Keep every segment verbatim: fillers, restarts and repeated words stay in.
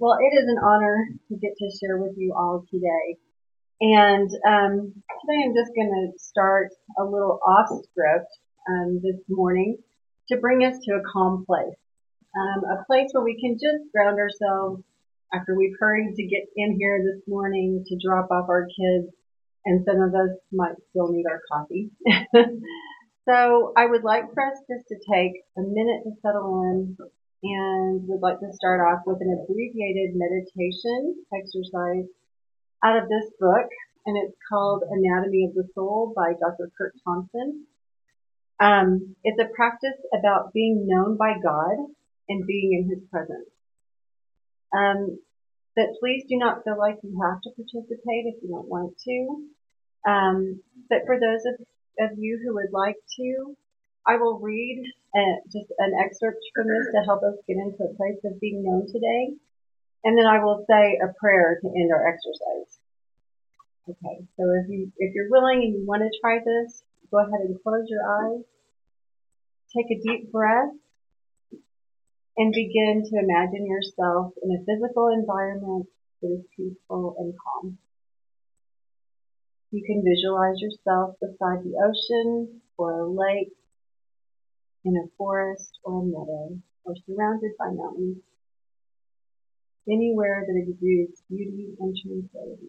Well, it is an honor to get to share with you all today. And um, today I'm just going to start a little off script um, this morning to bring us to a calm place, um, a place where we can just ground ourselves after we've hurried to get in here this morning to drop off our kids, and some of us might still need our coffee. So I would like for us just to take a minute to settle in, and would like to start off with an abbreviated meditation exercise out of this book, and it's called Anatomy of the Soul by Doctor Curt Thompson. Um, it's a practice about being known by God and being in His presence. Um, but please do not feel like you have to participate if you don't want to. Um, but for those of, of you who would like to, I will read uh, just an excerpt from this to help us get into a place of being known today. And then I will say a prayer to end our exercise. Okay, so if you if you're willing and you want to try this, go ahead and close your eyes. Take a deep breath and begin to imagine yourself in a physical environment that is peaceful and calm. You can visualize yourself beside the ocean or a lake, in a forest or a meadow, or surrounded by mountains, anywhere that exudes beauty and tranquility.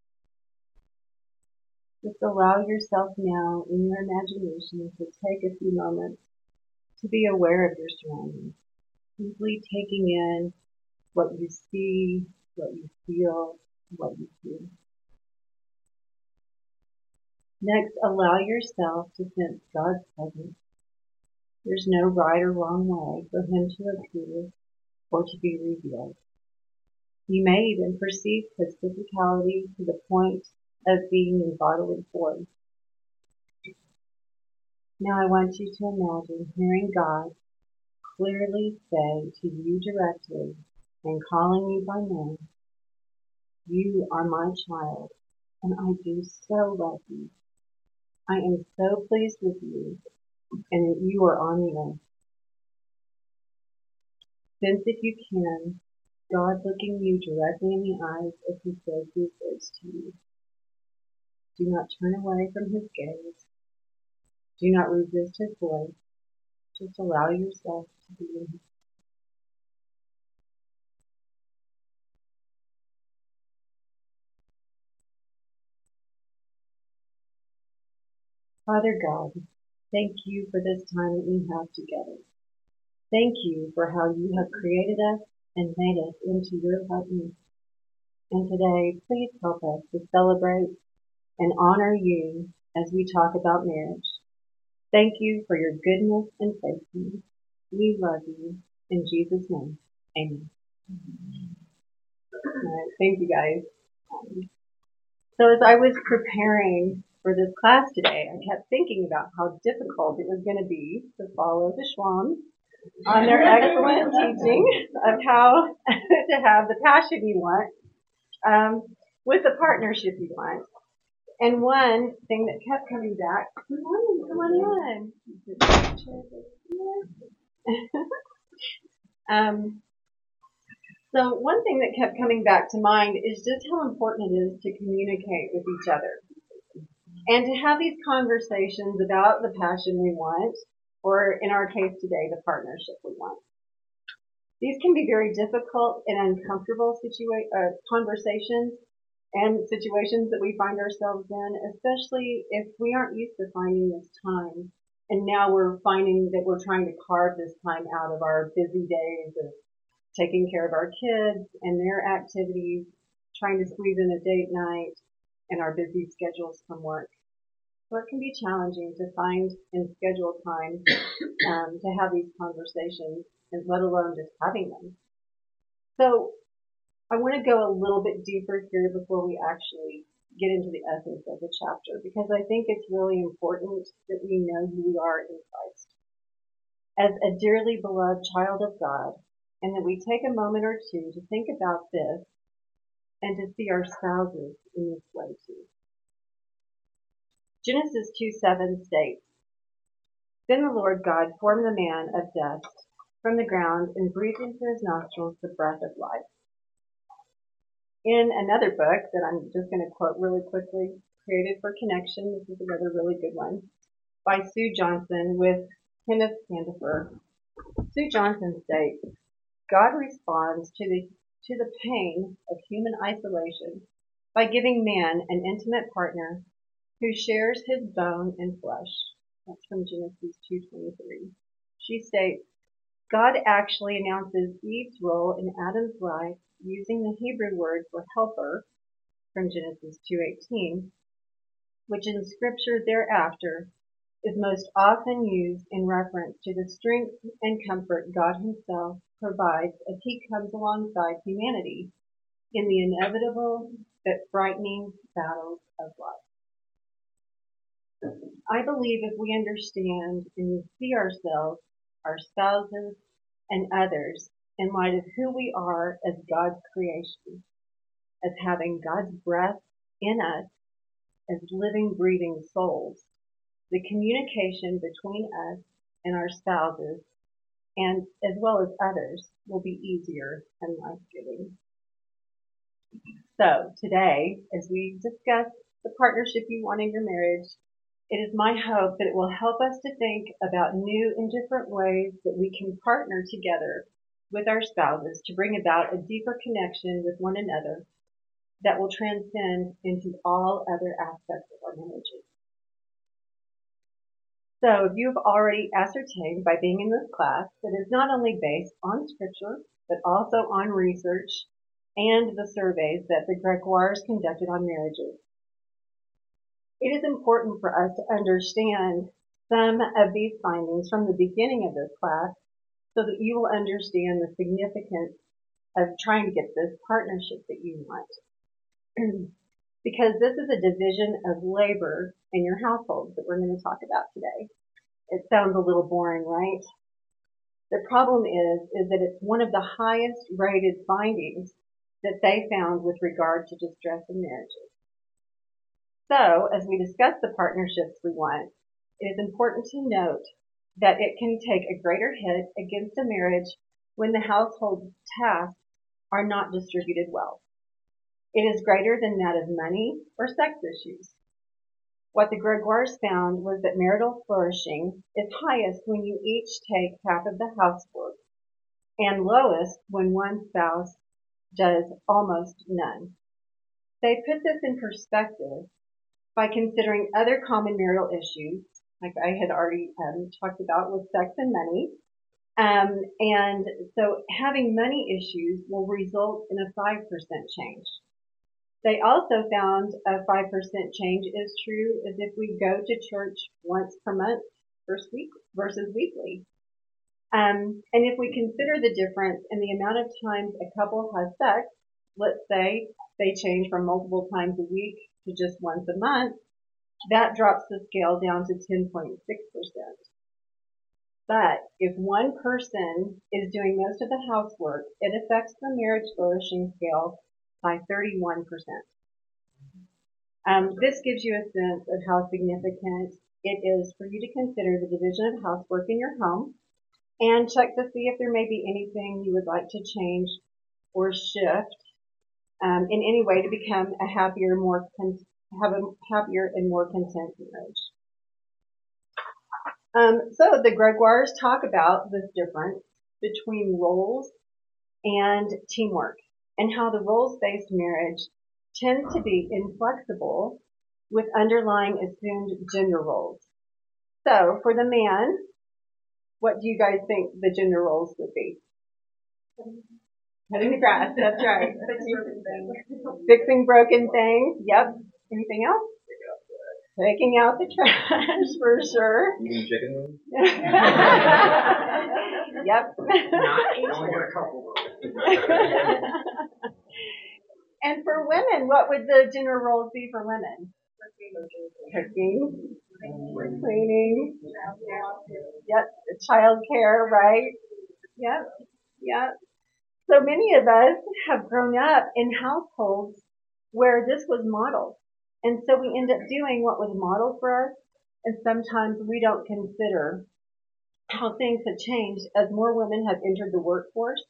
Just allow yourself now in your imagination to take a few moments to be aware of your surroundings, simply taking in what you see, what you feel, what you hear. Next, allow yourself to sense God's presence. There's no right or wrong way for Him to appear or to be revealed. You may even perceive His physicality to the point of being in bodily form. Now I want you to imagine hearing God clearly say to you directly and calling you by name, "You are my child, and I do so love you. I am so pleased with you, and that you are on the earth." Sense, if you can, God looking you directly in the eyes as He says these words to you. Do not turn away from His gaze. Do not resist His voice. Just allow yourself to be in His. Father God, thank you for this time that we have together. Thank you for how you have created us and made us into your likeness. And today, please help us to celebrate and honor you as we talk about marriage. Thank you for your goodness and faithfulness. We love you. In Jesus' name, amen. All right, thank you guys. Um, so as I was preparing for this class today, I kept thinking about how difficult it was going to be to follow the Schwams on their excellent teaching of how to have the passion you want um, with the partnership you want. And one thing that kept coming back, come on, come on in. um, so one thing that kept coming back to mind is just how important it is to communicate with each other and to have these conversations about the passion we want, or in our case today, the partnership we want. These can be very difficult and uncomfortable situa- uh, conversations and situations that we find ourselves in, especially if we aren't used to finding this time. And now we're finding that we're trying to carve this time out of our busy days of taking care of our kids and their activities, trying to squeeze in a date night, and our busy schedules from work. So it can be challenging to find and schedule time um, to have these conversations, and let alone just having them. So I want to go a little bit deeper here before we actually get into the essence of the chapter, because I think it's really important that we know who we are in Christ as a dearly beloved child of God, and that we take a moment or two to think about this and to see our spouses in this way too. Genesis two seven states, "Then the Lord God formed the man of dust from the ground and breathed into his nostrils the breath of life. In another book that I'm just going to quote really quickly, Created for Connection, this is another really good one, by Sue Johnson with Kenneth Sandifer. Sue Johnson states, God responds to the to the pain of human isolation by giving man an intimate partner who shares his bone and flesh. That's from Genesis two twenty-three. She states, God actually announces Eve's role in Adam's life using the Hebrew word for helper from Genesis two eighteen, which in scripture thereafter is most often used in reference to the strength and comfort God himself provides as he comes alongside humanity in the inevitable but frightening battles of life. I believe if we understand and we see ourselves, our spouses, and others in light of who we are as God's creation, as having God's breath in us, as living, breathing souls, the communication between us and our spouses, and as well as others, will be easier and life-giving. So today, as we discuss the partnership you want in your marriage, it is my hope that it will help us to think about new and different ways that we can partner together with our spouses to bring about a deeper connection with one another that will transcend into all other aspects of our marriages. So if you've already ascertained by being in this class that it's not only based on scripture, but also on research and the surveys that the Gregoires conducted on marriages, it is important for us to understand some of these findings from the beginning of this class so that you will understand the significance of trying to get this partnership that you want. Because this is a division of labor in your household that we're going to talk about today. It sounds a little boring, right? The problem is, is that it's one of the highest rated findings that they found with regard to distress in marriages. So, as we discuss the partnerships we want, it is important to note that it can take a greater hit against a marriage when the household tasks are not distributed well. It is greater than that of money or sex issues. What the Gregoires found was that marital flourishing is highest when you each take half of the housework, and lowest when one spouse does almost none. They put this in perspective by considering other common marital issues, like I had already um, talked about with sex and money. Um, and so having money issues will result in a five percent change. They also found a five percent change is true as if we go to church once per month versus, week, versus weekly. Um, and if we consider the difference in the amount of times a couple has sex, let's say they change from multiple times a week to just once a month, that drops the scale down to ten point six percent. But if one person is doing most of the housework, it affects the marriage flourishing scale by thirty-one percent. Um, this gives you a sense of how significant it is for you to consider the division of housework in your home and check to see if there may be anything you would like to change or shift um, in any way to become a happier, more con- have a happier and more content marriage. Um, so the Gregoires talk about this difference between roles and teamwork, and how the roles-based marriage tends to be inflexible with underlying assumed gender roles. So for the man, what do you guys think the gender roles would be? Cutting the grass, that's right. Fixing broken things, yep. Anything else? Taking out the trash, for sure. Eating chicken wings? Yep. Not only got a couple. And for women, what would the gender roles be for women? Cooking, cleaning, yep, child care, right? Yep, yep. So many of us have grown up in households where this was modeled. And so we end up doing what was modeled for us, and sometimes we don't consider how things have changed as more women have entered the workforce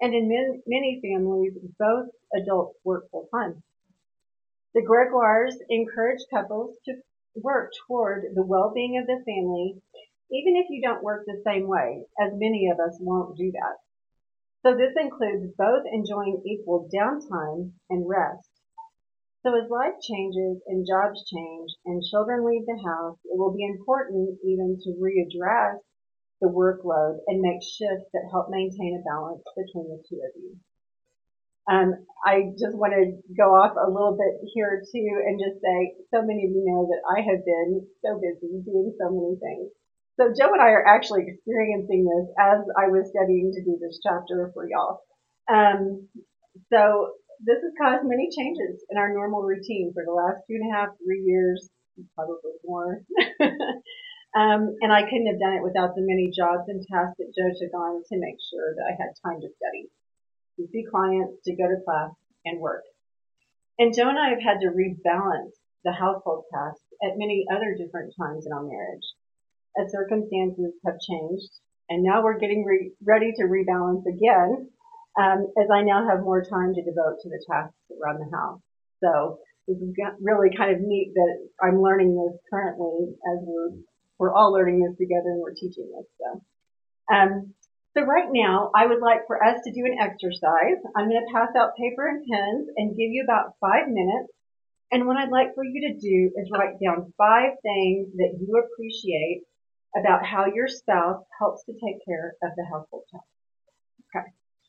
And in min- many families, both adults work full time. The Gregoires encourage couples to work toward the well-being of the family, even if you don't work the same way, as many of us won't do that. So this includes both enjoying equal downtime and rest. So as life changes and jobs change and children leave the house, it will be important even to readdress the workload and make shifts that help maintain a balance between the two of you. Um, I just want to go off a little bit here too and just say, so many of you know that I have been so busy doing so many things. So Joe and I are actually experiencing this as I was studying to do this chapter for y'all. Um, so this has caused many changes in our normal routine for the last two and a half, three years, probably more. um, and I couldn't have done it without the many jobs and tasks that Joe took on to make sure that I had time to study, to see clients, to go to class, and work. And Joe and I have had to rebalance the household tasks at many other different times in our marriage, as circumstances have changed, and now we're getting re- ready to rebalance again, um, as I now have more time to devote to the tasks around the house. So this is really kind of neat that I'm learning this currently as we're we're all learning this together and we're teaching this. So. Um, So right now, I would like for us to do an exercise. I'm going to pass out paper and pens and give you about five minutes. And what I'd like for you to do is write down five things that you appreciate about how your spouse helps to take care of the household tasks. Okay.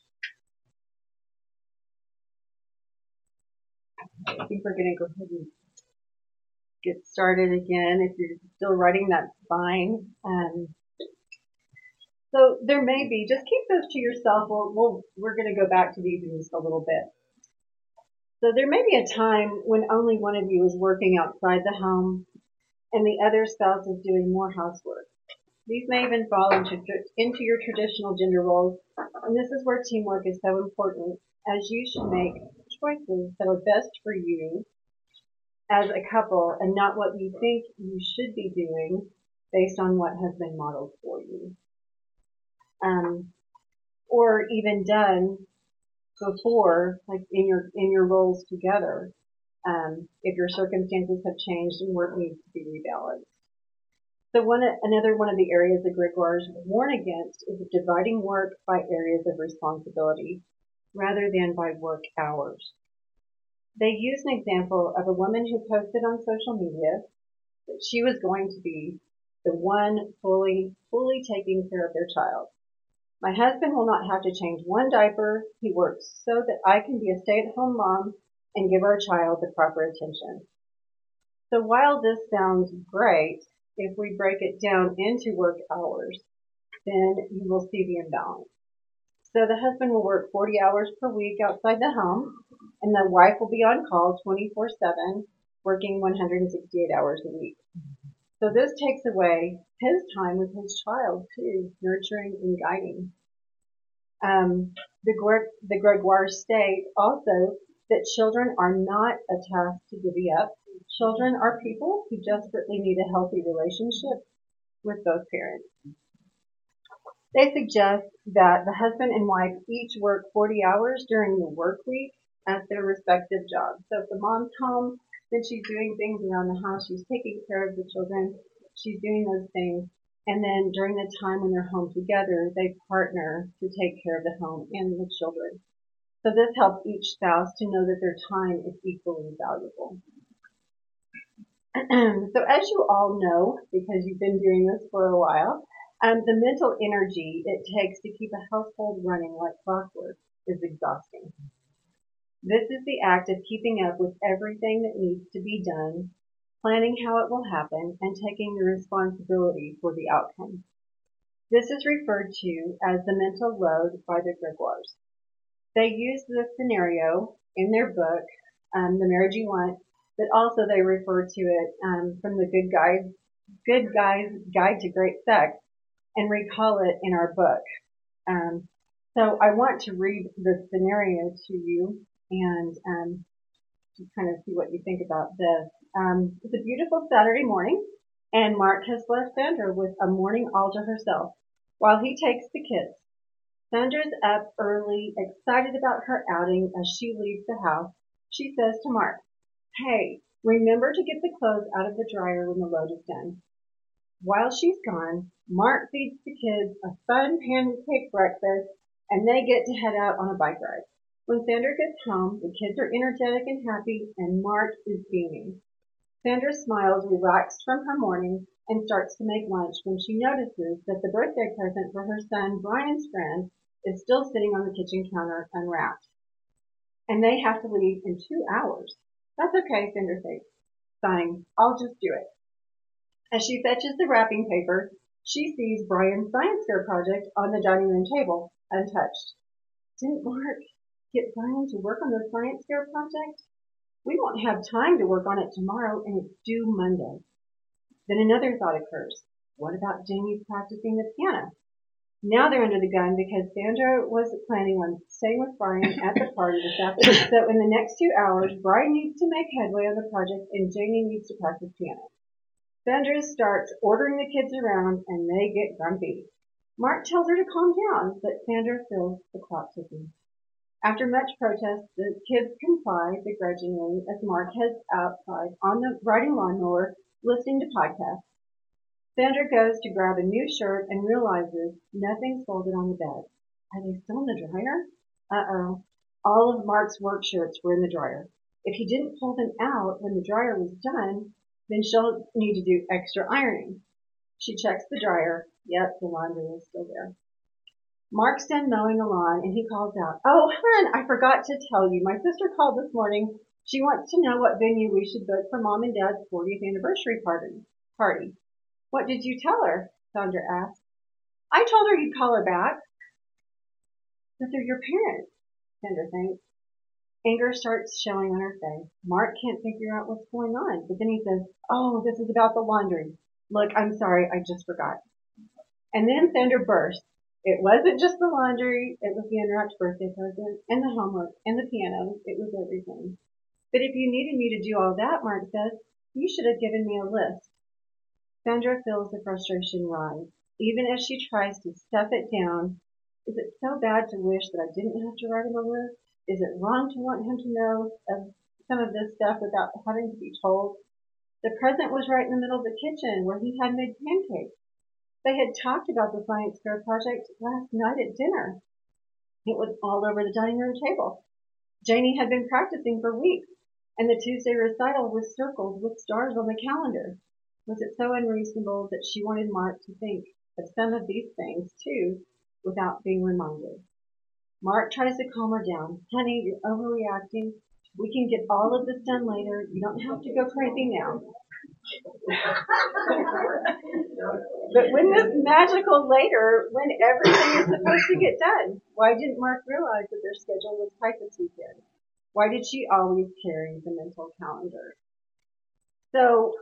I think we're going to go ahead and get started again. If you're still writing, that's fine. Um, so there may be, just keep those to yourself. We'll, we'll, we're going to go back to these in just a little bit. So there may be a time when only one of you is working outside the home and the other spouse is doing more housework. These may even fall into, into your traditional gender roles, and this is where teamwork is so important, as you should make choices that are best for you as a couple and not what you think you should be doing based on what has been modeled for you. Um, or even done before, like in your in your roles together, um, if your circumstances have changed and work needs to be rebalanced. So one another one of the areas the Gregoires warn against is dividing work by areas of responsibility rather than by work hours. They use an example of a woman who posted on social media that she was going to be the one fully fully taking care of their child. My husband will not have to change one diaper. He works so that I can be a stay-at-home mom and give our child the proper attention. So while this sounds great, if we break it down into work hours, then you will see the imbalance. So the husband will work forty hours per week outside the home, and the wife will be on call twenty-four seven, working one hundred sixty-eight hours a week. So this takes away his time with his child too, nurturing and guiding. Um, the, the Gregoires state also that children are not a task to divvy up. Children are people who desperately need a healthy relationship with both parents. They suggest that the husband and wife each work forty hours during the work week at their respective jobs. So if the mom's home, then she's doing things around the house. She's taking care of the children. She's doing those things. And then during the time when they're home together, they partner to take care of the home and the children. So this helps each spouse to know that their time is equally valuable. So as you all know, because you've been doing this for a while, um, the mental energy it takes to keep a household running like clockwork is exhausting. This is the act of keeping up with everything that needs to be done, planning how it will happen, and taking the responsibility for the outcome. This is referred to as the mental load by the Gregoires. They use this scenario in their book, um, The Marriage You Want, but also they refer to it um, from the Good Guys, Good Guys Guide to Great Sex, and recall it in our book. Um, so I want to read the scenario to you and um, just kind of see what you think about this. Um, it's a beautiful Saturday morning, and Mark has left Sandra with a morning all to herself while he takes the kids. Sandra's up early, excited about her outing as she leaves the house. She says to Mark, "Hey, remember to get the clothes out of the dryer when the load is done." While she's gone, Mark feeds the kids a fun pancake breakfast and they get to head out on a bike ride. When Sandra gets home, the kids are energetic and happy and Mark is beaming. Sandra smiles relaxed from her morning and starts to make lunch when she notices that the birthday present for her son Brian's friend is still sitting on the kitchen counter unwrapped. And they have to leave in two hours. "That's okay," Sandra says, sighing. "I'll just do it." As she fetches the wrapping paper, she sees Brian's science fair project on the dining room table, untouched. "Didn't Mark get Brian to work on the science fair project? We won't have time to work on it tomorrow, and it's due Monday." Then another thought occurs. What about Jamie practicing the piano? Now they're under the gun because Sandra was planning on staying with Brian at the party this afternoon. So in the next two hours, Brian needs to make headway on the project and Jamie needs to practice piano. Sandra starts ordering the kids around and they get grumpy. Mark tells her to calm down, but Sandra feels the clock ticking. After much protest, the kids comply begrudgingly as Mark heads outside on the riding lawnmower listening to podcasts. Sandra goes to grab a new shirt and realizes nothing's folded on the bed. Are they still in the dryer? Uh-oh. All of Mark's work shirts were in the dryer. If he didn't pull them out when the dryer was done, then she'll need to do extra ironing. She checks the dryer. Yep, the laundry is still there. Mark's done mowing the lawn and he calls out, "Oh, hon, I forgot to tell you. My sister called this morning. She wants to know what venue we should book for Mom and Dad's fortieth anniversary party. Party. What did you tell her?" Sandra asked. "I told her you'd call her back." "But they're your parents," Sandra thinks. Anger starts showing on her face. Mark can't figure out what's going on, but then he says, "Oh, this is about the laundry. Look, I'm sorry, I just forgot." And then Sandra bursts. It wasn't just the laundry, it was the unwrapped birthday present, and the homework, and the piano. It was everything. "But if you needed me to do all that," Mark says, "you should have given me a list." Sandra feels the frustration rise, even as she tries to stuff it down. Is it so bad to wish that I didn't have to write him a list? Is it wrong to want him to know of some of this stuff without having to be told? The present was right in the middle of the kitchen where he had made pancakes. They had talked about the science fair project last night at dinner. It was all over the dining room table. Janie had been practicing for weeks, and the Tuesday recital was circled with stars on the calendar. Was it so unreasonable that she wanted Mark to think of some of these things, too, without being reminded? Mark tries to calm her down. "Honey, you're overreacting. We can get all of this done later. You don't have to go crazy now." But when this magical later, when everything is supposed to get done, why didn't Mark realize that their schedule was tight this weekend? Why did she always carry the mental calendar? So,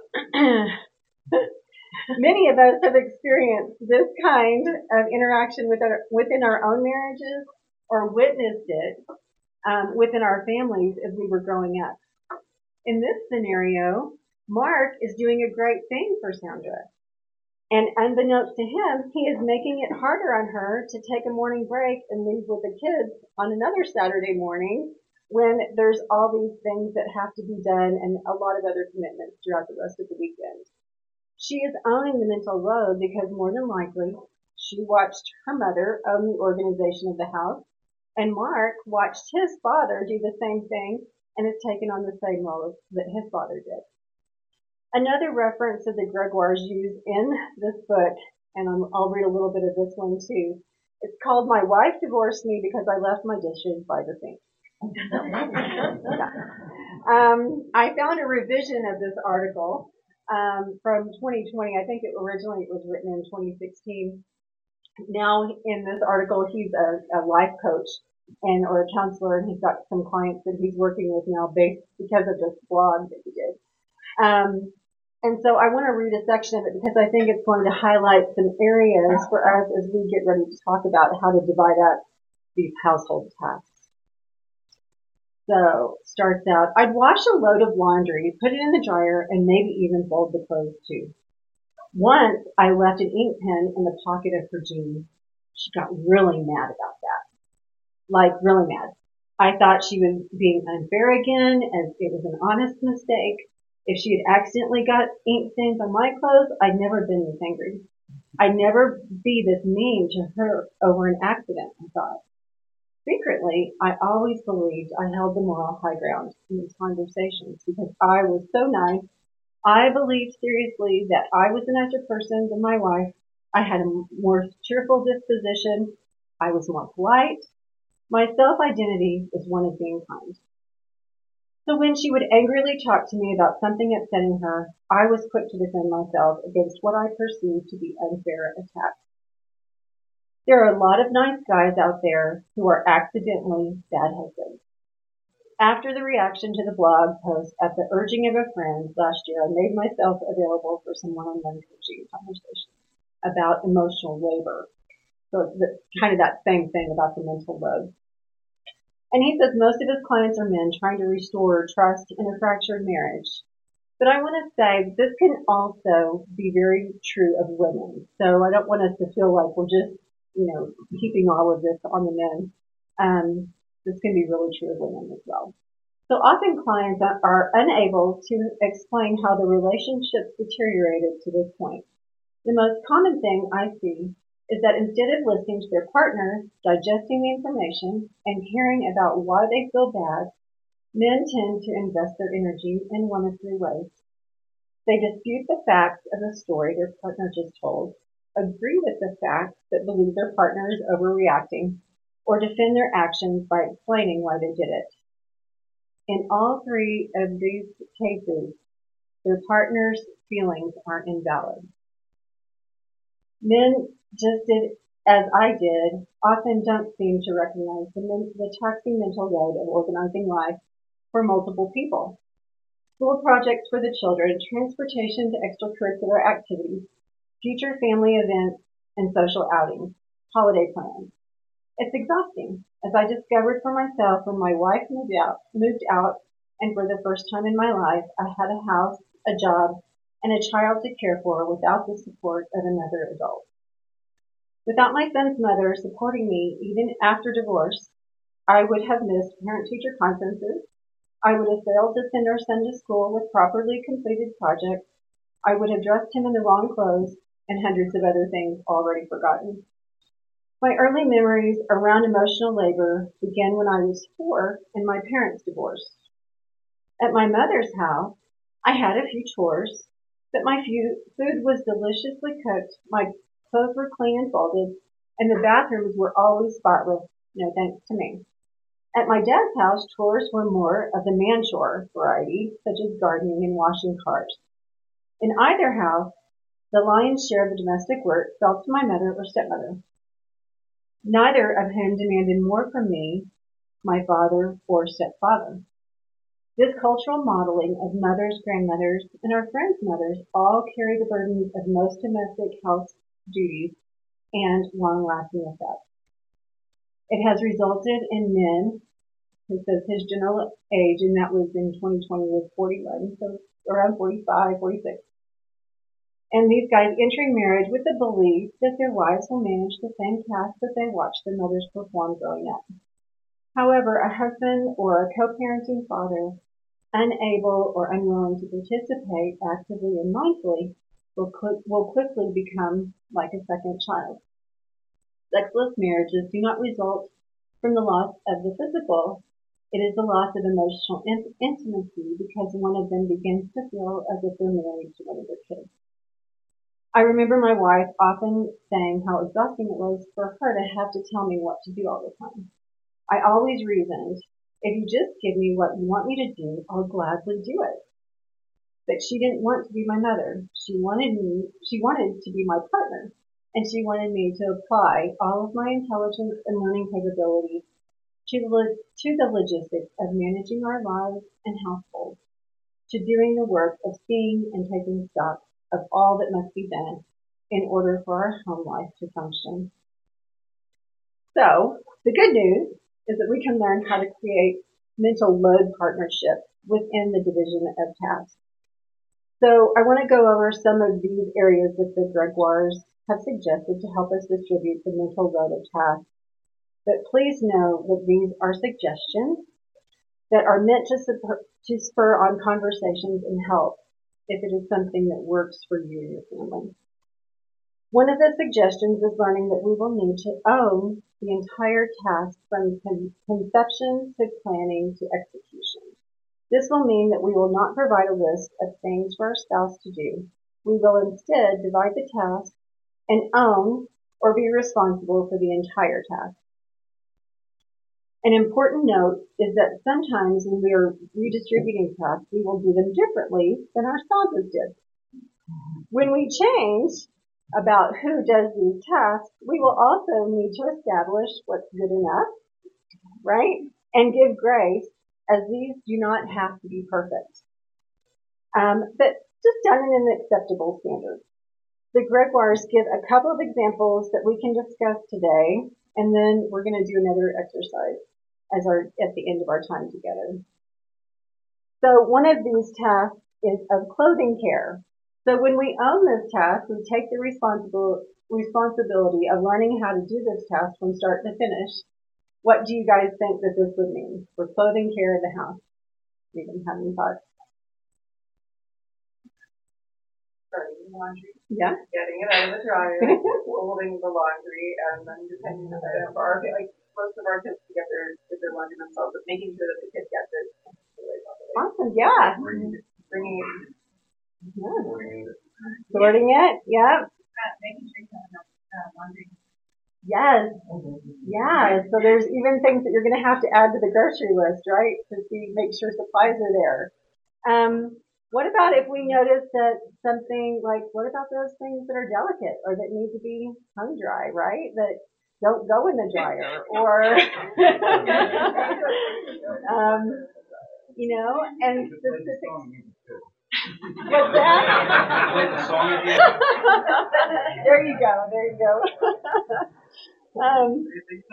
many of us have experienced this kind of interaction with our, within our own marriages or witnessed it um, within our families as we were growing up. In this scenario, Mark is doing a great thing for Sandra. And unbeknownst to him, he is making it harder on her to take a morning break and leave with the kids on another Saturday morning when there's all these things that have to be done and a lot of other commitments throughout the rest of the weekend. She is owning the mental load because more than likely she watched her mother own the organization of the house, and Mark watched his father do the same thing and has taken on the same role that his father did. Another reference that the Gregoires use in this book, and I'll read a little bit of this one too, it's called "My Wife Divorced Me Because I Left My Dishes by the Sink." um, I found a revision of this article um, from twenty twenty. I think it originally it was written in twenty sixteen. Now in this article, he's a, a life coach and or a counselor, and he's got some clients that he's working with now based because of this blog that he did. Um, and so I want to read a section of it because I think it's going to highlight some areas for us as we get ready to talk about how to divide up these household tasks. So, starts out, "I'd wash a load of laundry, put it in the dryer, and maybe even fold the clothes too. Once I left an ink pen in the pocket of her jeans. She got really mad about that. Like, really mad. I thought she was being unfair again, as it was an honest mistake. If she had accidentally got ink stains on my clothes, I'd never been this angry. I'd never be this mean to her over an accident, I thought. Secretly, I always believed I held the moral high ground in these conversations because I was so nice. I believed seriously that I was a nicer person than my wife. I had a more cheerful disposition. I was more polite. My self-identity was one of being kind. So when she would angrily talk to me about something upsetting her, I was quick to defend myself against what I perceived to be unfair attacks. There are a lot of nice guys out there who are accidentally bad husbands. After the reaction to the blog post at the urging of a friend last year, I made myself available for some one-on-one coaching conversations about emotional labor. So it's kind of that same thing about the mental load. And he says most of his clients are men trying to restore trust in a fractured marriage. But I want to say this can also be very true of women. So I don't want us to feel like we're just, you know, keeping all of this on the men. Um, this can be really true of women as well. So often clients are unable to explain how the relationship deteriorated to this point. The most common thing I see is that instead of listening to their partner, digesting the information, and hearing about why they feel bad, men tend to invest their energy in one of three ways. They dispute the facts of the story their partner just told, agree with the facts but believe their partner is overreacting, or defend their actions by explaining why they did it. In all three of these cases, their partner's feelings are invalid. Men, just did as I did, often don't seem to recognize the, men, the taxing mental load of organizing life for multiple people. School projects for the children, transportation to extracurricular activities, future family events, and social outings, holiday plans. It's exhausting, as I discovered for myself when my wife moved out, moved out, and for the first time in my life, I had a house, a job, and a child to care for without the support of another adult. Without my son's mother supporting me even after divorce, I would have missed parent-teacher conferences. I would have failed to send our son to school with properly completed projects. I would have dressed him in the wrong clothes and hundreds of other things already forgotten. My early memories around emotional labor began when I was four and my parents divorced. At my mother's house, I had a few chores, but my food was deliciously cooked, my clothes were clean and folded, and the bathrooms were always spotless, no thanks to me. At my dad's house, chores were more of the man chore variety, such as gardening and washing cars. In either house, the lion's share of the domestic work fell to my mother or stepmother, neither of whom demanded more from me, my father or stepfather. This cultural modeling of mothers, grandmothers, and our friends' mothers all carry the burdens of most domestic house duties and long-lasting effects. It has resulted in men, who says his general age, and that was in twenty twenty was forty-one, so around forty-five, forty-six. And these guys entering marriage with the belief that their wives will manage the same tasks that they watched their mothers perform growing up. However, a husband or a co-parenting father, unable or unwilling to participate actively and mindfully, will, quick, will quickly become like a second child. Sexless marriages do not result from the loss of the physical. It is the loss of emotional in- intimacy because one of them begins to feel as if they're married to one of their kids. I remember my wife often saying how exhausting it was for her to have to tell me what to do all the time. I always reasoned, if you just give me what you want me to do, I'll gladly do it. But she didn't want to be my mother. She wanted me, she wanted to be my partner, and she wanted me to apply all of my intelligence and learning capabilities to the, to the logistics of managing our lives and households, to doing the work of seeing and taking stock of all that must be done in order for our home life to function. So, the good news is that we can learn how to create mental load partnerships within the division of tasks. So I want to go over some of these areas with the Gregoires have suggested to help us distribute the mental load of tasks. But please know that these are suggestions that are meant to, support, to spur on conversations and help if it is something that works for you and your family. One of the suggestions is learning that we will need to own the entire task from con- conception to planning to execution. This will mean that we will not provide a list of things for our spouse to do. We will instead divide the task and own or be responsible for the entire task. An important note is that sometimes when we are redistributing tasks, we will do them differently than our spouses did. When we change about who does these tasks, we will also need to establish what's good enough, right? And give grace, as these do not have to be perfect, um, but just done in an acceptable standard. The Gregoires give a couple of examples that we can discuss today, and then we're going to do another exercise as our at the end of our time together. So one of these tasks is of clothing care. So when we own this task, we take the responsible responsibility of learning how to do this task from start to finish. What do you guys think that this would mean for clothing care in the house? You can have any thoughts? Starting the laundry. Yeah. Getting it out of the dryer, folding the laundry, and then depending on the, for our, like, most of our kids to get their, get their laundry themselves, but making sure that the kids get this. Awesome, yeah. Bringing it. Bringing it. Yeah. Sorting it. Sorting it, yeah. Uh, making sure you have enough uh, laundry. Yes. Yeah. So there's even things that you're going to have to add to the grocery list, right? To see, make sure supplies are there. Um, what about if we notice that something like, what about those things that are delicate or that need to be hung dry, right? That don't go in the dryer or, um, you know, and specific. What's that? There you go. There you go. um,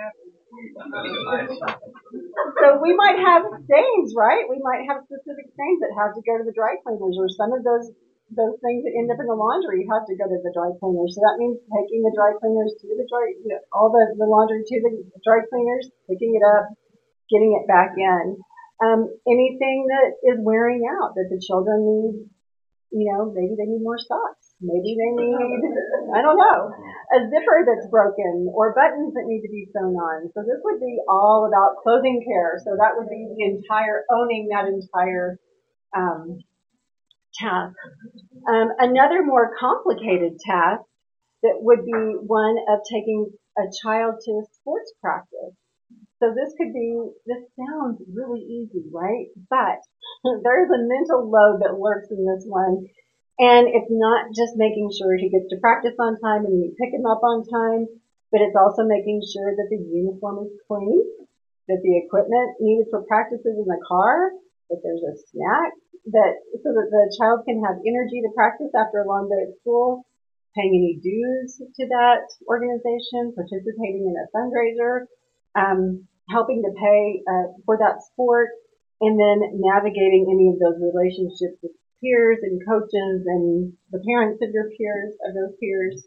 so we might have stains, right? We might have specific stains that have to go to the dry cleaners, or some of those those things that end up in the laundry have to go to the dry cleaners. So that means taking the dry cleaners to the dry, you know, all the, the laundry to the dry cleaners, picking it up, getting it back in. Um, anything that is wearing out that the children need, you know, maybe they need more socks. Maybe they need, I don't know, a zipper that's broken or buttons that need to be sewn on. So this would be all about clothing care. So that would be the entire, owning that entire um, task. Um, another more complicated task that would be one of taking a child to a sports practice. So this could be, this sounds really easy, right? But there's a mental load that lurks in this one. And it's not just making sure he gets to practice on time and you pick him up on time, but it's also making sure that the uniform is clean, that the equipment needed for practice is in the car, that there's a snack, that so that the child can have energy to practice after a long day at school, paying any dues to that organization, participating in a fundraiser, um, helping to pay uh, for that sport, and then navigating any of those relationships with peers and coaches and the parents of your peers, of those peers.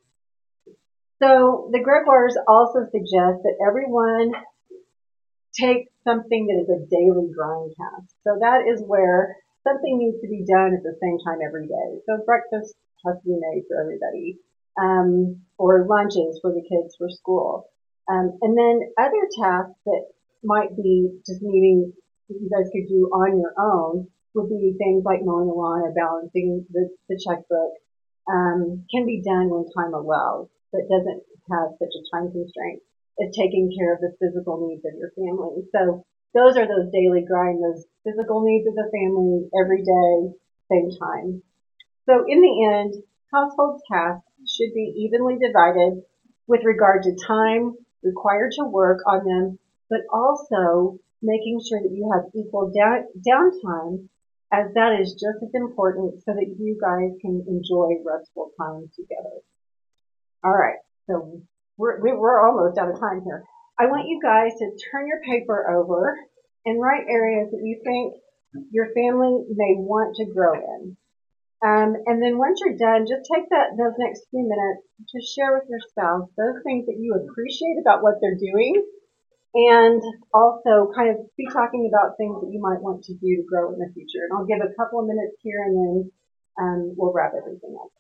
So the Gregoires also suggest that everyone take something that is a daily grind task. So that is where something needs to be done at the same time every day. So breakfast has to be made for everybody, um, or lunches for the kids for school. Um, and then other tasks that might be just needing, you guys could do on your own, would be things like mowing the lawn or balancing the, the checkbook, um, can be done when time allows, but doesn't have such a time constraint as taking care of the physical needs of your family. So those are those daily grind, those physical needs of the family every day, same time. So in the end, household tasks should be evenly divided with regard to time required to work on them, but also making sure that you have equal down, downtime, as that is just as important so that you guys can enjoy restful time together. All right, so we're, we're almost out of time here. I want you guys to turn your paper over and write areas that you think your family may want to grow in. Um, and then once you're done, just take that those next few minutes to share with your spouse those things that you appreciate about what they're doing, and also kind of be talking about things that you might want to do to grow in the future. And I'll give a couple of minutes here, and then um, we'll wrap everything up.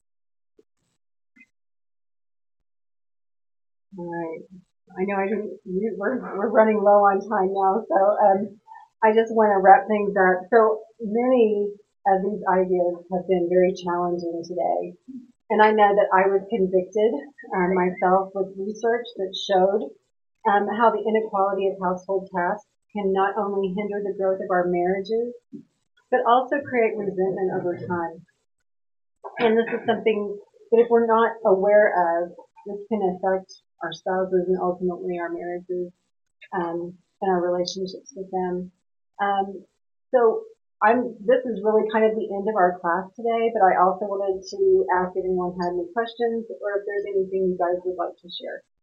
All right. I know I didn't, we're, we're running low on time now, so um, I just want to wrap things up. So many of these ideas have been very challenging today. And I know that I was convicted um, myself with research that showed um, how the inequality of household tasks can not only hinder the growth of our marriages, but also create resentment over time. And this is something that if we're not aware of, this can affect our spouses and ultimately our marriages um, and our relationships with them. Um, so I'm, this is really kind of the end of our class today, but I also wanted to ask if anyone had any questions or if there's anything you guys would like to share.